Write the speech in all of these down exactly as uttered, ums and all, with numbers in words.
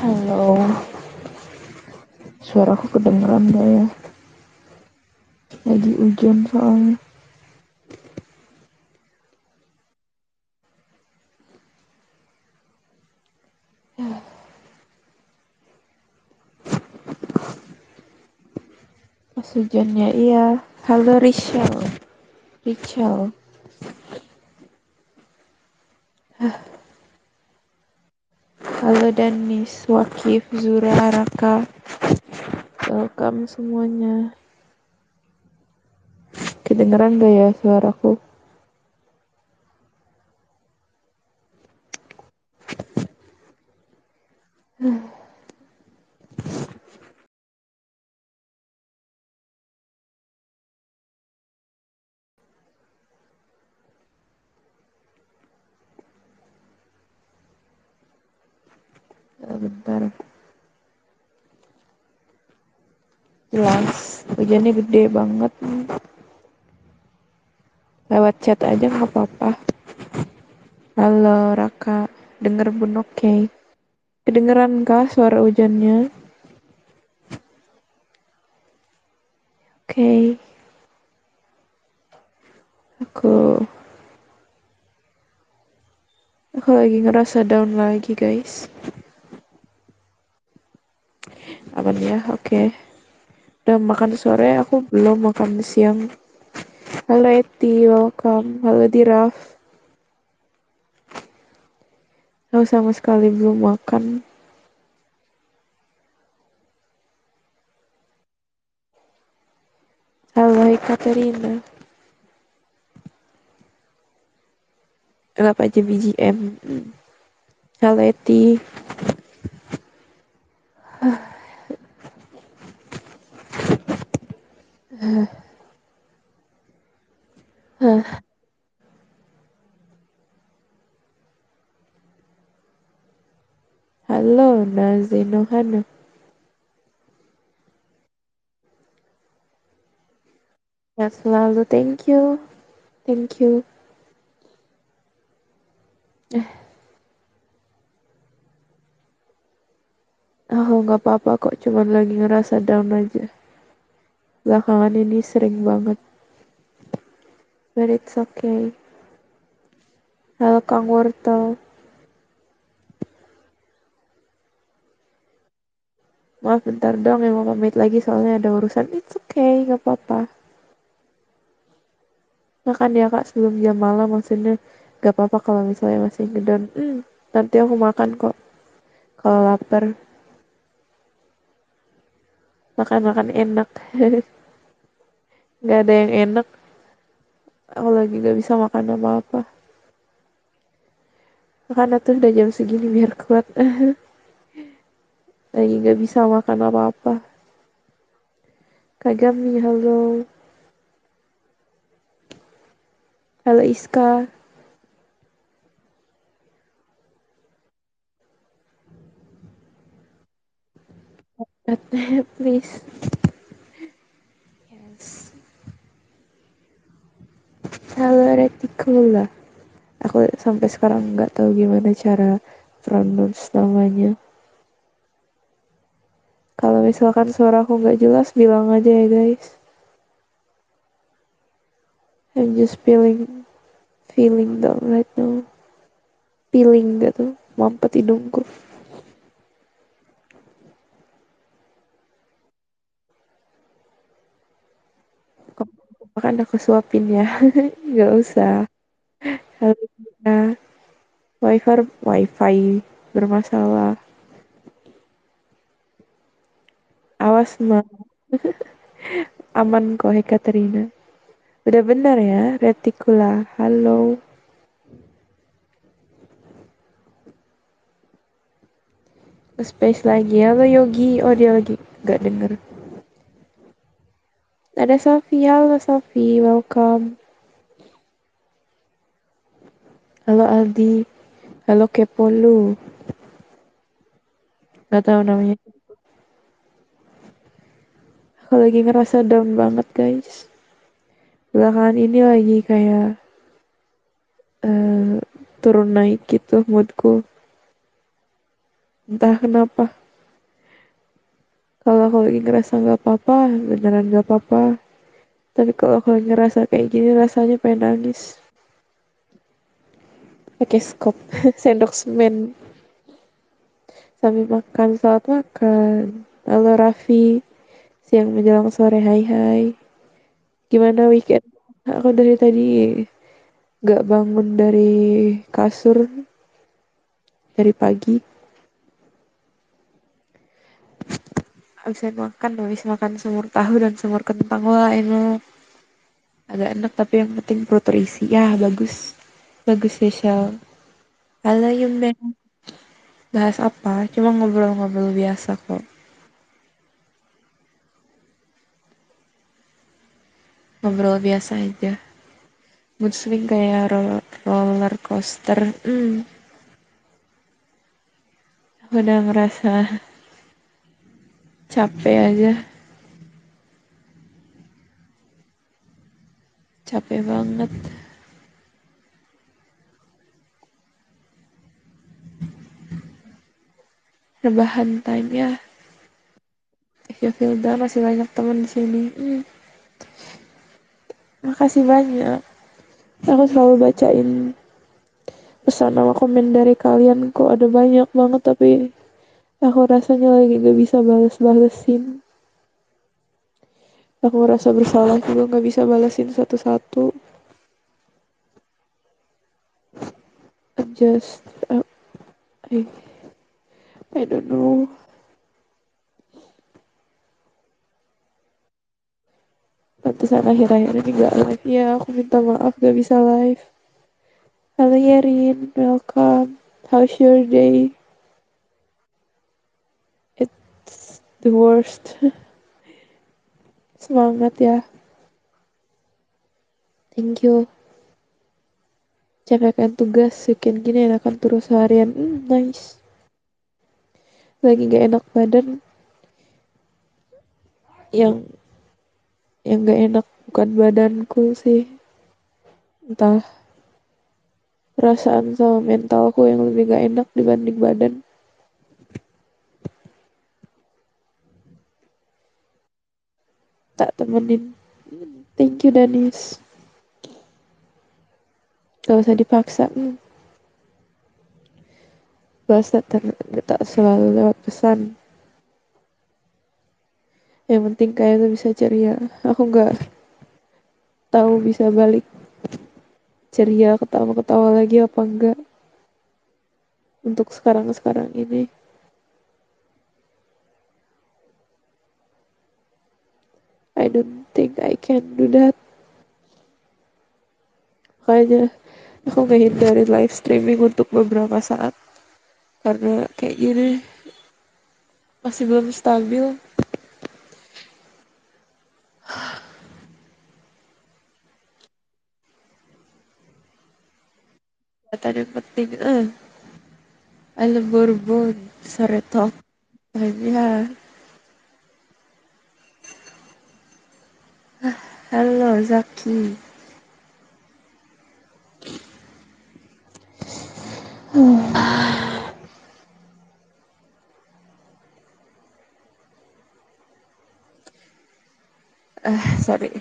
Halo, suaraku kedengeran gak ya? Lagi hujan soalnya. Pas hujannya iya. Halo Rachel. Rachel. Halo Danis, Wakif, Zura, Raka. Welcome semuanya. Kedengeran gak ya suaraku? Eh, bentar. Jelas. Hujannya gede banget. Lewat chat aja gak apa-apa. Halo Raka. Denger Bun oke. Kedengeran kah suara hujannya? Oke. Okay. Aku Aku lagi ngerasa down lagi guys. Aman ya, oke. Okay. Udah makan sore, aku belum makan siang. Halo Eti, welcome. Halo Diraf. Aku sama sekali belum makan. Halo hai Katerina. Anggap aja B G M. Halo Eti. Halo Nazinohana. Ya selalu, thank you. Thank you. Eh, oh nggak apa-apa kok, cuman lagi ngerasa down aja. Belakangan ini sering banget. But it's okay. Halo Kang Wortel. Maaf bentar dong, yang mau pamit lagi soalnya ada urusan. It's okay, gak apa-apa. Makan ya kak sebelum jam malam, maksudnya gak apa-apa kalau misalnya masih ngedown. Hmm, nanti aku makan kok kalau lapar. Makan-makan enak. Gak ada yang enak. Aku lagi gak bisa makan apa-apa. Makanya tuh udah jam segini biar kuat. Lagi gak bisa makan apa-apa. Kagami, halo. Halo Iska. Please. Yes. Halo Reticula. Aku sampai sekarang nggak tahu gimana cara pronounce namanya. Kalau misalkan suara aku nggak jelas, bilang aja ya guys. I'm just feeling feeling down right now. Feeling gitu, mampet hidungku. Kalau makan aku suapin ya. Nggak usah. Halo ya. Wifi wifi bermasalah. Awas mah. Aman kok Hekaterina. Udah benar ya, reticula. Halo. Space lagi. Halo Yogi. Oh dia lagi nggak denger. Ada Sofi. Halo Sofi. Welcome. Halo Aldi. Halo Kepolu. Gak tahu namanya. Aku lagi ngerasa down banget guys. Belakangan ini lagi kayak uh, turun naik gitu moodku. Entah kenapa. Kalau aku lagi ngerasa nggak apa-apa, beneran nggak apa-apa. Tapi kalau aku lagi ngerasa kayak gini, rasanya pengen nangis. Pakai skop, sendok semen. Sambil makan, saat makan. Halo Raffi, siang menjelang sore, hai hai. Gimana weekend? Aku dari tadi gak bangun dari kasur dari pagi. Habis makan, habis makan semur tahu dan semur kentang. Wah enak. Agak enak tapi yang penting perut terisi. Ya bagus. Bagus spesial. Halo Yumbe. Bahas apa? Cuma ngobrol-ngobrol biasa kok. Ngobrol biasa aja. Mood swing kayak roller, roller coaster. Hmm, aku udah ngerasa capek aja. Capek banget. Rebahan time ya. If you feel down, masih banyak temen di sini. Hmm, makasih banyak. Aku selalu bacain pesan sama komen dari kalian kok ada banyak banget tapi aku rasanya lagi gak bisa bales-balesin. Aku ngerasa bersalah juga gak bisa balesin satu-satu. I just uh, I, I don't know. Pantesan akhir-akhir ini gak live. Ya aku minta maaf gak bisa live. Halo Yerin, welcome. How's your day? It's the worst. Semangat ya. Thank you. Capek kan tugas, weekend gini enakan terus seharian. Hmm, nice. Lagi gak enak badan. Yang yang gak enak bukan badanku sih. Entah perasaan sama mentalku yang lebih gak enak dibanding badan. Tak temenin. Hmm, thank you Danis. Gak usah dipaksa. Hmm. Bahas tak, ter- tak selalu lewat pesan. Yang penting kayak tuh bisa ceria. Aku gak tahu bisa balik ceria ketawa-ketawa lagi apa enggak untuk sekarang-sekarang ini. I don't think I can do that. Makanya aku ngehindarin live streaming untuk beberapa saat karena kayak gini masih belum stabil. Data yang penting eh alam borbon sore talk time ya. Halo Zaki. Ah sorry.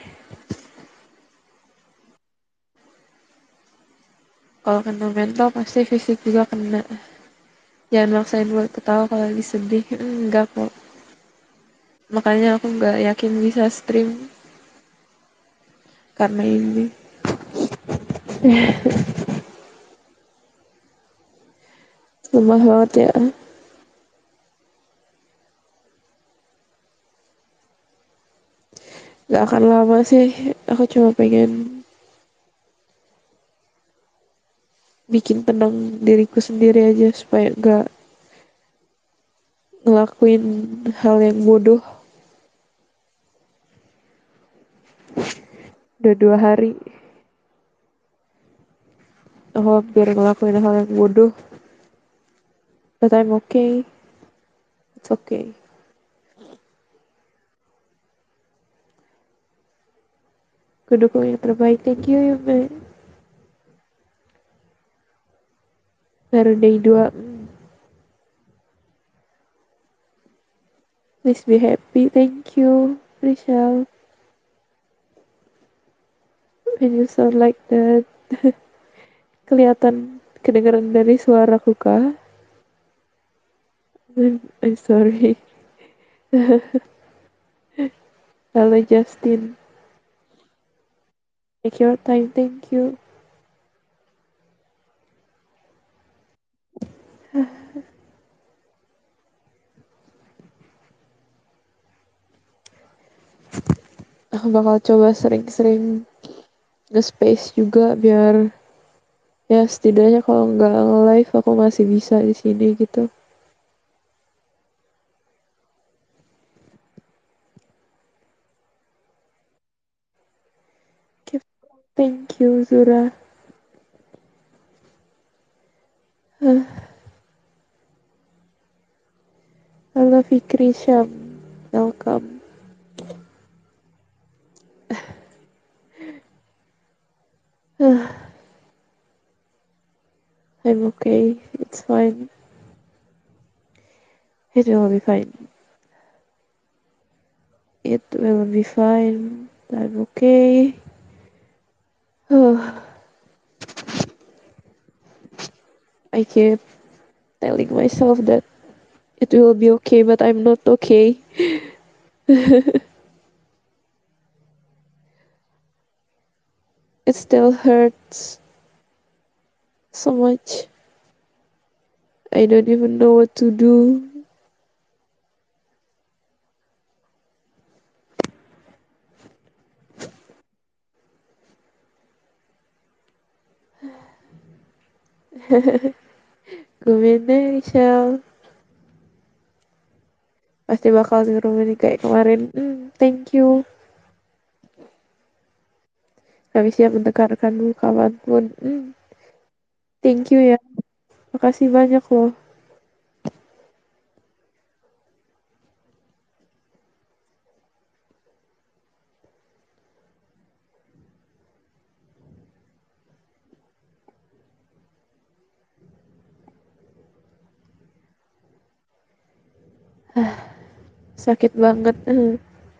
Kalau kena mental pasti fisik juga kena. Jangan maksain buat ketawa kalau lagi sedih. Enggak kok. Makanya aku nggak yakin bisa stream karena ini. Lemah banget ya. Gak akan lama sih. Aku cuma pengen bikin tenang diriku sendiri aja supaya gak ngelakuin hal yang bodoh. Udah dua hari aku hampir ngelakuin hal yang bodoh. But I'm okay. It's okay. Kedukung yang terbaik. Thank you ya Mbak. Baru day dua. Hmm. Please be happy. Thank you, Rachel. When you sound like that, kelihatan kedengaran dari suaraku kah? I'm, I'm sorry. Halo Justin. Take your time. Thank you. Aku bakal coba sering-sering nge-space juga biar ya setidaknya kalau nggak live aku masih bisa di sini gitu. Okay. Thank you Zura. Uh, Halo Fikri Syam. Welcome. Uh, I'm okay. It's fine. It will be fine. It will be fine. I'm okay. Uh, I keep telling myself that it will be okay, but I'm not okay. It still hurts so much. I don't even know what to do. Gemini, Michelle. Pasti bakal ngerumin kayak kemarin. Hmm, thank you. Kami siap mentekankanmu kapanpun. Hmm, thank you ya. Makasih banyak loh. Sakit banget. Hmm.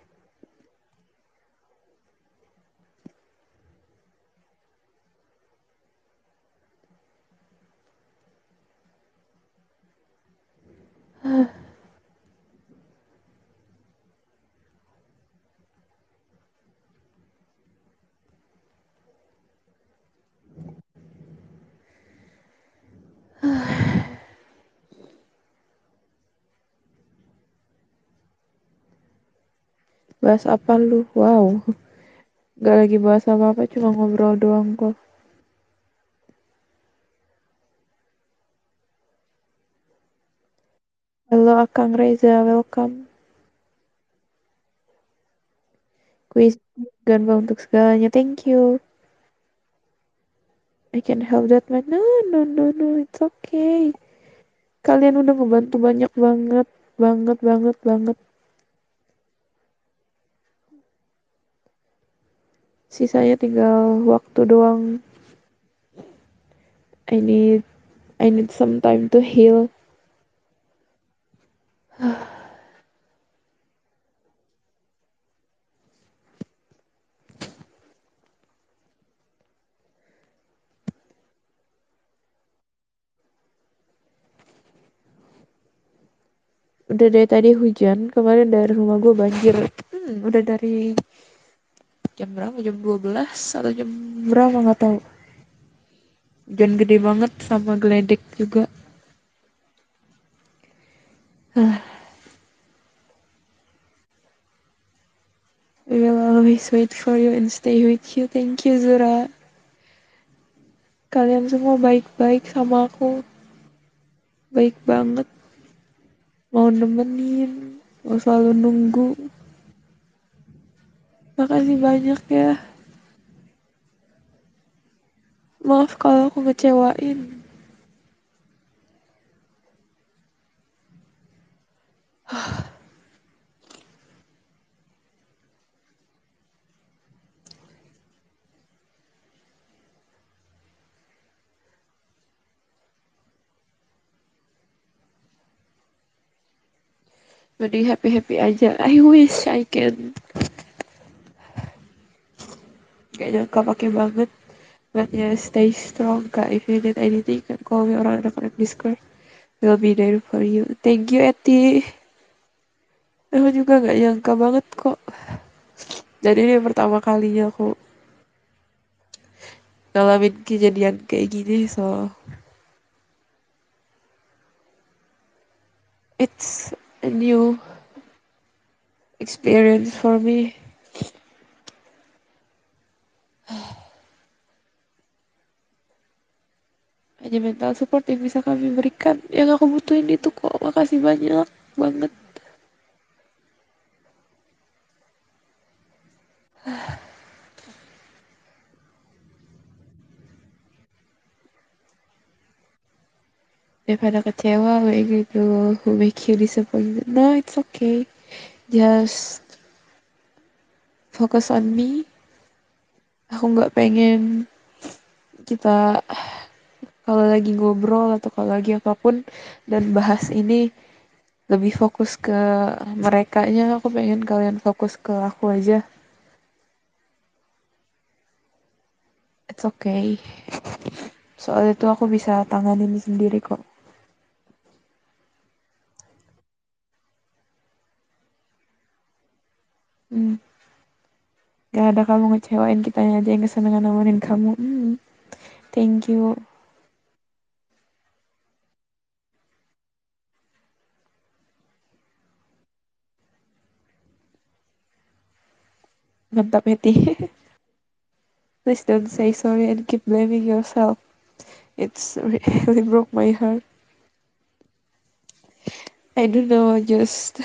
Bahas apa lu? Wow. Gak lagi bahas apa-apa, cuma ngobrol doang kok. Halo Akang Reza, welcome. Quiz Ganbang untuk segalanya, thank you. I can help that man. No, no, no, no, it's okay. Kalian udah ngebantu banyak banget, banget, banget, banget. Sisanya tinggal waktu doang. I need, I need some time to heal. Udah dari tadi hujan, kemarin dari rumah gue banjir. Hmm, udah dari jam berapa? Jam dua belas atau jam berapa nggak tahu. Hujan gede banget sama geledek juga. We will always wait for you and stay with you. Thank you Zura. Kalian semua baik-baik sama aku. Baik banget. Mau nemenin. Mau selalu nunggu. Makasih banyak ya. Maaf kalau aku ngecewain. mending happy happy aja. I wish I can. Gak nyangka pakai banget. But yeah, stay strong kak. If you need anything, can call me orang anak-anak Discord. We'll be there for you. Thank you Eti. Aku juga gak nyangka banget kok. Jadi ini pertama kalinya aku ngalamin kejadian kayak gini. So it's a new experience for me. Hanya mental support yang bisa kami berikan. Yang aku butuhin itu kok. Makasih banyak banget. Daripada kecewa kayak gitu, who make you disappointed. No, it's okay. Just focus on me. Aku nggak pengen kita kalau lagi ngobrol atau kalau lagi apapun dan bahas ini lebih fokus ke merekanya. Aku pengen kalian fokus ke aku aja. It's okay. Soal itu aku bisa tanganin sendiri kok. Hmm. Gak ada kamu ngecewain, kitanya aja yang kesenangan nemenin kamu. Hmm. Thank you. Mantap Eti. Please don't say sorry and keep blaming yourself. It's really broke my heart. I don't know, just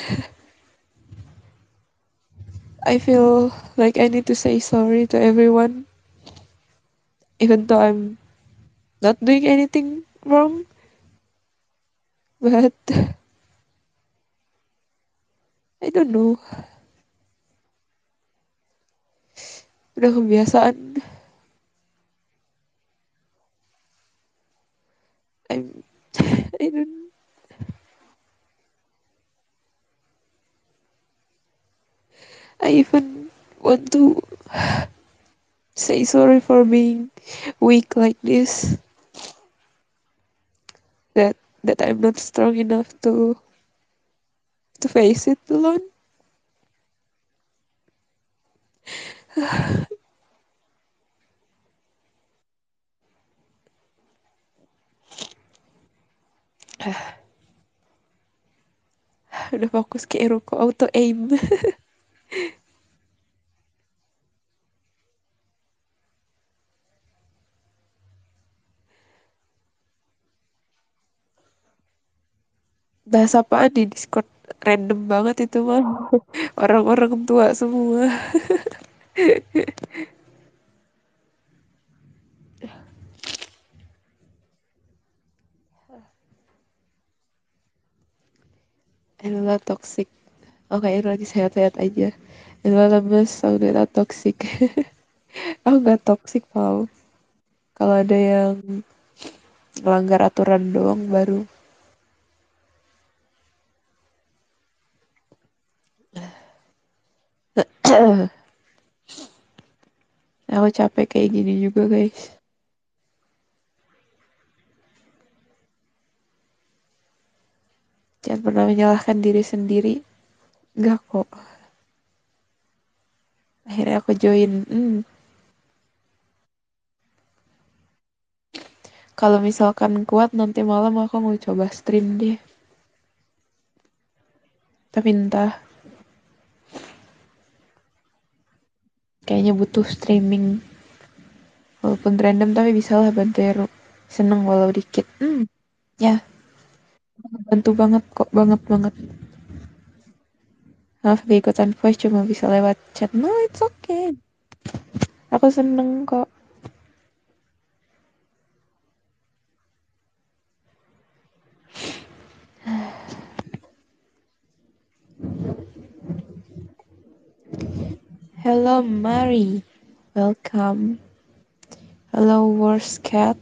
I feel like I need to say sorry to everyone, even though I'm not doing anything wrong. But I don't know, udah kebiasaan. I'm, I don't, I even want to say sorry for being weak like this. That that I'm not strong enough to to face it alone. Udah fokus ke Eruko auto aim. Bahasa apaan di Discord? Random banget itu mah. Orang-orang tua semua. Ella toxic. Oke, okay, lagi sehat-sehat aja. Ella lemes, saudara toxic. Aku gak toxic, Pau. Kalau ada yang melanggar aturan doang baru. Aku capek kayak gini juga, guys. Jangan pernah menyalahkan diri sendiri. Enggak kok. Akhirnya aku join. Hmm. Kalau misalkan kuat nanti malam aku mau coba stream deh. Tapi entah. Kayaknya butuh streaming. Walaupun random tapi bisa lah bantu Eru. Seneng walau dikit. Hmm. Ya, bantu banget kok. Banget banget. Maaf gak ikutan voice cuma bisa lewat chat. No, it's okay. Aku seneng kok. Hello, Mary. Welcome. Hello, worst cat.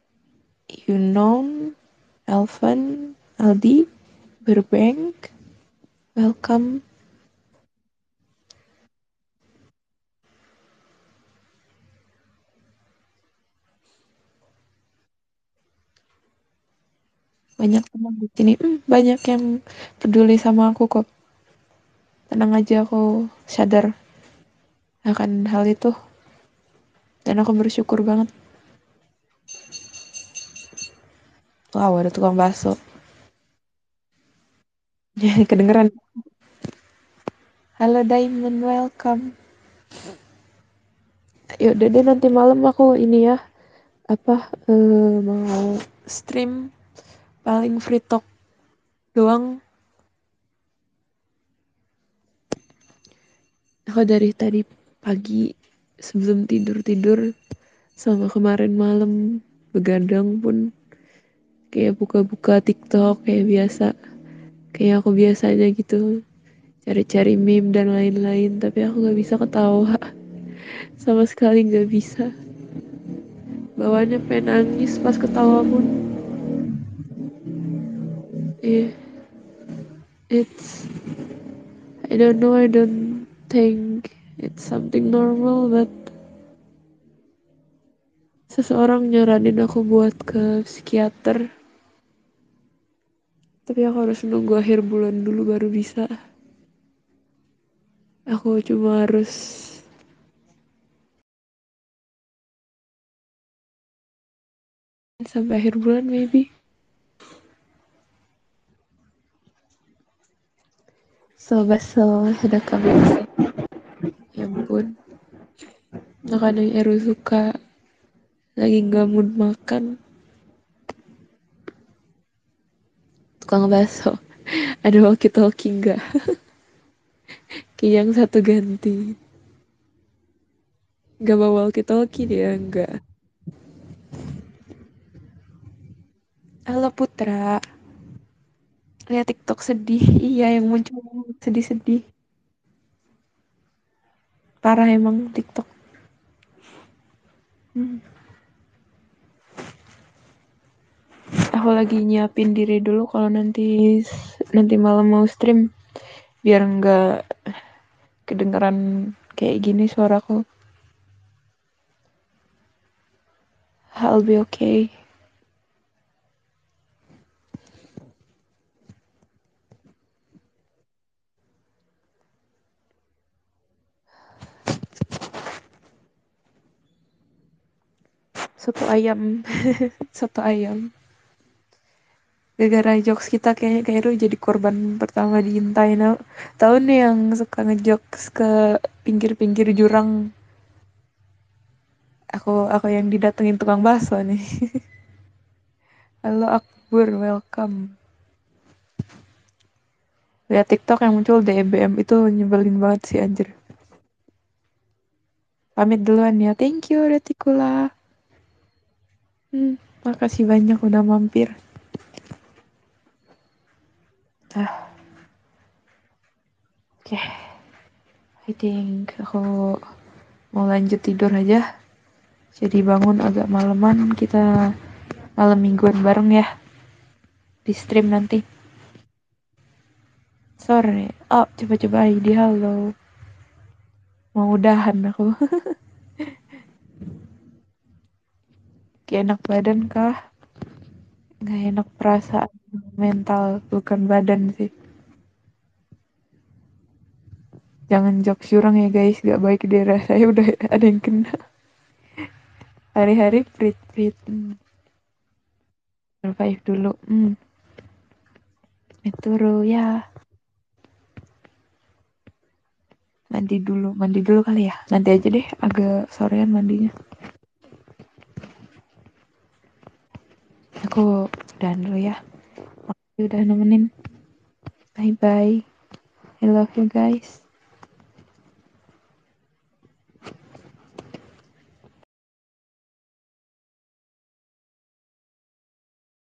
You know, Elvan, Aldi, Burbank. Welcome. Banyak teman di sini. Hmm, banyak yang peduli sama aku kok. Tenang aja, aku sadar akan hal itu. Dan aku bersyukur banget. Wow, ada tukang bakso. Jadi kedengeran. Halo Diamond, welcome. Yaudah deh, nanti malam aku ini ya. Apa, eh, mau stream paling free talk doang. Aku dari tadi pagi sebelum tidur-tidur sama kemarin malam begadang pun kayak buka-buka TikTok kayak biasa. Kayak aku biasanya gitu. Cari-cari meme dan lain-lain. Tapi aku gak bisa ketawa. Sama sekali gak bisa. Bawahnya pengen nangis pas ketawa pun. Yeah, it's I don't know, I don't think it's something normal, but seseorang nyaranin aku buat ke psikiater. Tapi aku harus nunggu akhir bulan dulu baru bisa. Aku cuma harus sampai akhir bulan maybe. So so ada coming soon. Ya ampun. Makanya Eru suka lagi nggak mood makan. Tukang bakso. Ada walkie talkie nggak? Kayak yang satu ganti. Gak bawa walkie talkie dia enggak. Halo Putra. Lihat TikTok sedih. Iya yang muncul sedih-sedih. Parah emang TikTok. Hmm. Aku lagi nyiapin diri dulu kalau nanti nanti malam mau stream biar nggak kedengeran kayak gini suaraku. I'll be okay. Soto ayam. Soto ayam. Gara-gara jokes kita kayaknya kayak Ru jadi korban pertama diintai. Nah, tahu nih yang suka ngejokes ke pinggir-pinggir jurang. Aku aku yang didatengin tukang bakso nih. Halo Akbar, welcome. Lihat TikTok yang muncul D B M itu nyebelin banget sih anjir. Pamit duluan ya. Thank you Retikula. Hmm, makasih banyak udah mampir. Ah, oke. Okay. I think aku mau lanjut tidur aja. Jadi bangun agak maleman, kita malam mingguan bareng ya di stream nanti. Sore. Oh, coba-coba I D halo. Mau udahan aku. Kayak enak badan kah? Gak enak perasaan mental, bukan badan sih. Jangan jokes curang ya guys, gak baik di daerah saya udah ada yang kena. Hari-hari prit-prit. Hmm. Survive dulu. Hmm. Itu ya. Mandi dulu, mandi dulu kali ya. Nanti aja deh, agak sorean mandinya. Aku udahan dulu ya. Makasih udah nemenin. Bye bye. I love you guys.